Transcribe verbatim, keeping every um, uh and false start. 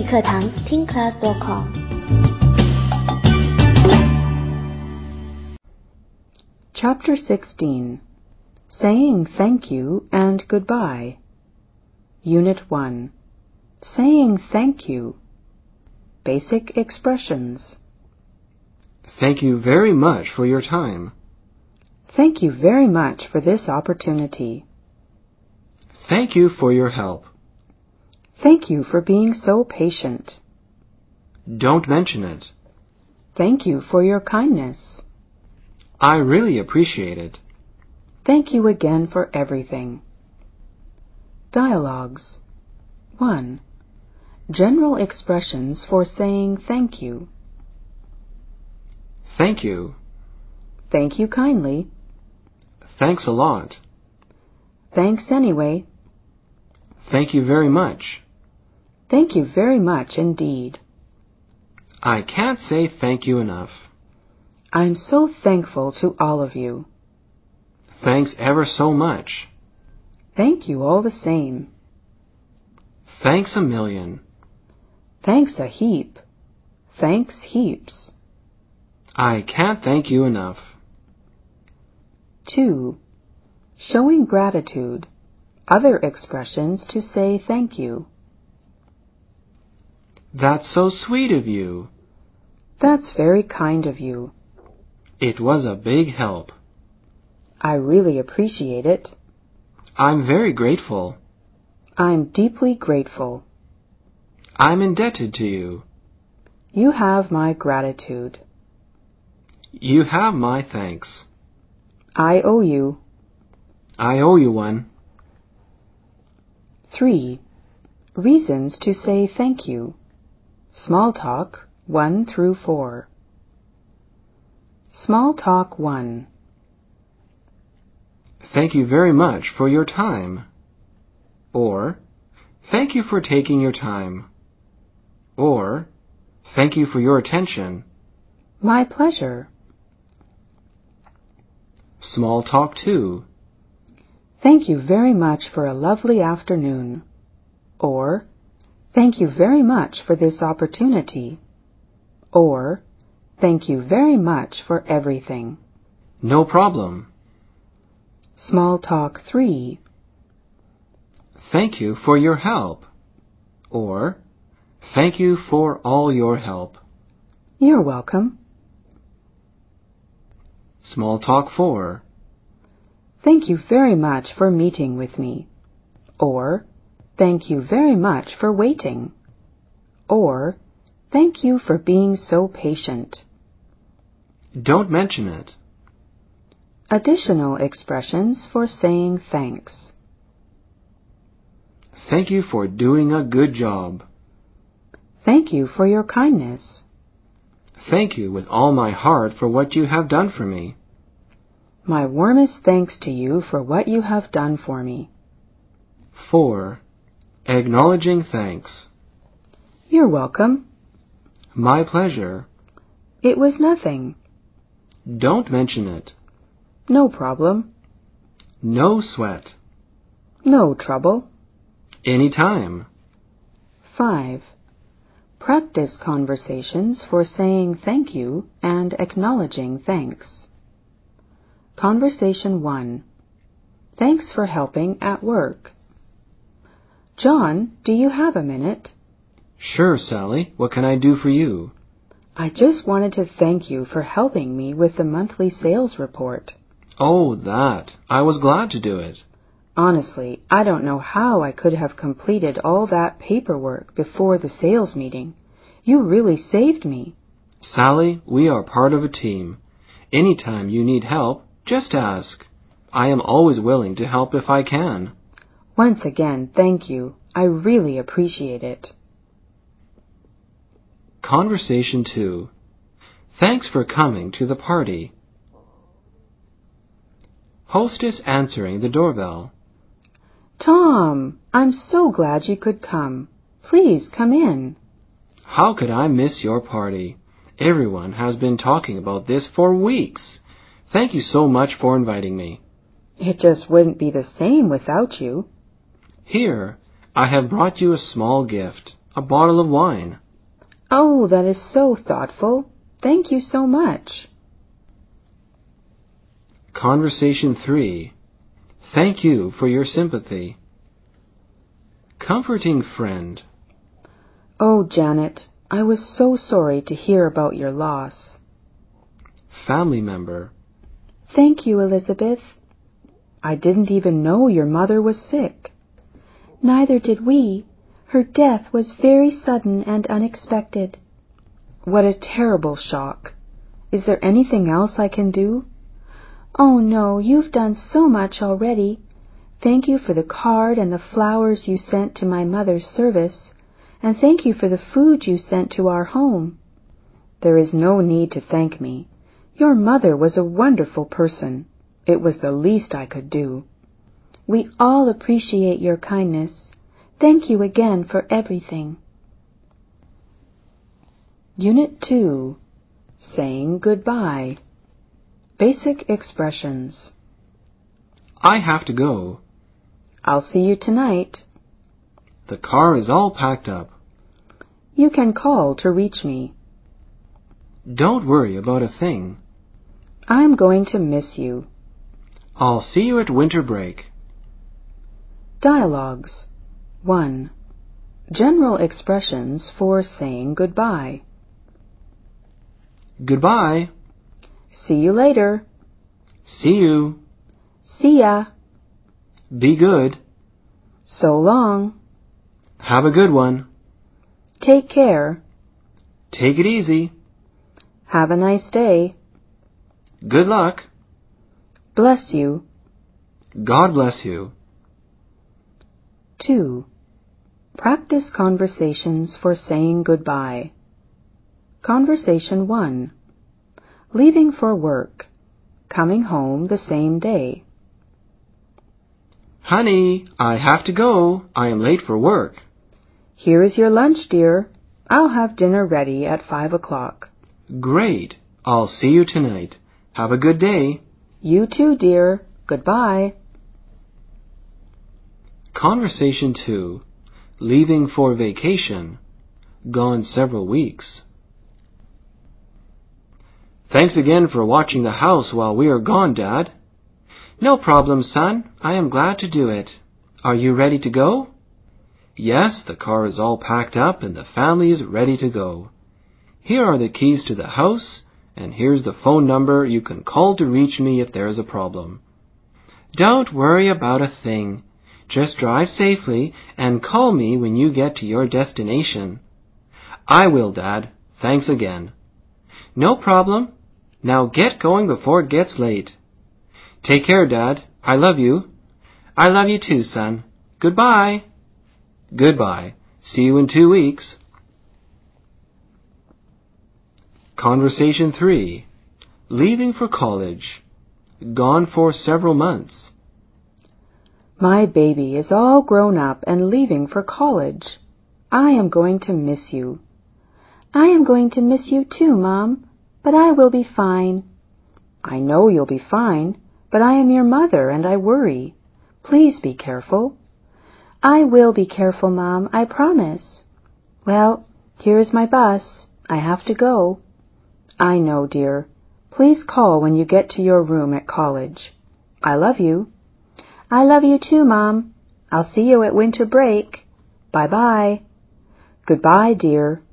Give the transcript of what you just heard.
课堂听 class dot com。 Chapter sixteen. Saying thank you and goodbye. Unit one. Saying thank you. Basic expressions. Thank you very much for your time. Thank you very much for this opportunity. Thank you for your help. Thank you for being so patient. Don't mention it. Thank you for your kindness. I really appreciate it. Thank you again for everything. Dialogues. one. General expressions for saying thank you. Thank you. Thank you kindly. Thanks a lot. Thanks anyway. Thank you very much. Thank you very much indeed. I can't say thank you enough. I'm so thankful to all of you. Thanks ever so much. Thank you all the same. Thanks a million. Thanks a heap. Thanks heaps. I can't thank you enough. two. Showing gratitude. Other expressions to say thank you. That's so sweet of you. That's very kind of you. It was a big help. I really appreciate it. I'm very grateful. I'm deeply grateful. I'm indebted to you. You have my gratitude. You have my thanks. I owe you. I owe you one. three. Reasons to say thank you. Small talk one through four. Small talk one. Thank you very much for your time. Or, thank you for taking your time. Or, thank you for your attention. My pleasure. Small talk two. Thank you very much for a lovely afternoon. Or, thank you very much for this opportunity. Or, thank you very much for everything. No problem. Small talk three. Thank you for your help. Or, thank you for all your help. You're welcome. Small talk four. Thank you very much for meeting with me. Or, thank you very much for waiting. Or, thank you for being so patient. Don't mention it. Additional expressions for saying thanks. Thank you for doing a good job. Thank you for your kindness. Thank you with all my heart for what you have done for me. My warmest thanks to you for what you have done for me. four. Acknowledging thanks. You're welcome. My pleasure. It was nothing. Don't mention it. No problem. No sweat. No trouble. Any time. five. Practice conversations for saying thank you and acknowledging thanks. Conversation one. Thanks for helping at work. John, do you have a minute? Sure, Sally. What can I do for you? I just wanted to thank you for helping me with the monthly sales report. Oh, that. I was glad to do it. Honestly, I don't know how I could have completed all that paperwork before the sales meeting. You really saved me. Sally, we are part of a team. Anytime you need help, just ask. I am always willing to help if I can. Once again, thank you. I really appreciate it. Conversation two. Thanks for coming to the party. Hostess answering the doorbell. Tom, I'm so glad you could come. Please come in. How could I miss your party? Everyone has been talking about this for weeks. Thank you so much for inviting me. It just wouldn't be the same without you. Here, I have brought you a small gift, a bottle of wine. Oh, that is so thoughtful. Thank you so much. Conversation three. Thank you for your sympathy. Comforting friend. Oh, Janet, I was so sorry to hear about your loss. Family member. Thank you, Elizabeth. I didn't even know your mother was sick. Neither did we. Her death was very sudden and unexpected. What a terrible shock. Is there anything else I can do? Oh, no, you've done so much already. Thank you for the card and the flowers you sent to my mother's service, and thank you for the food you sent to our home. There is no need to thank me. Your mother was a wonderful person. It was the least I could do. We all appreciate your kindness. Thank you again for everything. Unit two. Saying goodbye. Basic expressions. I have to go. I'll see you tonight. The car is all packed up. You can call to reach me. Don't worry about a thing. I'm going to miss you. I'll see you at winter break. Dialogues. one. General expressions for saying goodbye. Goodbye. See you later. See you. See ya. Be good. So long. Have a good one. Take care. Take it easy. Have a nice day. Good luck. Bless you. God bless you. two. Practice conversations for saying goodbye. Conversation one. Leaving for work. Coming home the same day. Honey, I have to go. I am late for work. Here is your lunch, dear. I'll have dinner ready at five o'clock. Great. I'll see you tonight. Have a good day. You too, dear. Goodbye. Conversation two. Leaving for vacation. Gone several weeks. Thanks again for watching the house while we are gone, Dad. No problem, son. I am glad to do it. Are you ready to go? Yes, the car is all packed up and the family is ready to go. Here are the keys to the house, and here's the phone number you can call to reach me if there is a problem. Don't worry about a thing. Just drive safely and call me when you get to your destination. I will, Dad. Thanks again. No problem. Now get going before it gets late. Take care, Dad. I love you. I love you too, son. Goodbye. Goodbye. See you in two weeks. Conversation three. Leaving for college. Gone for several months. My baby is all grown up and leaving for college. I am going to miss you. I am going to miss you too, Mom, but I will be fine. I know you'll be fine, but I am your mother and I worry. Please be careful. I will be careful, Mom, I promise. Well, here is my bus. I have to go. I know, dear. Please call when you get to your room at college. I love you. I love you too, Mom. I'll see you at winter break. Bye-bye. Goodbye, dear.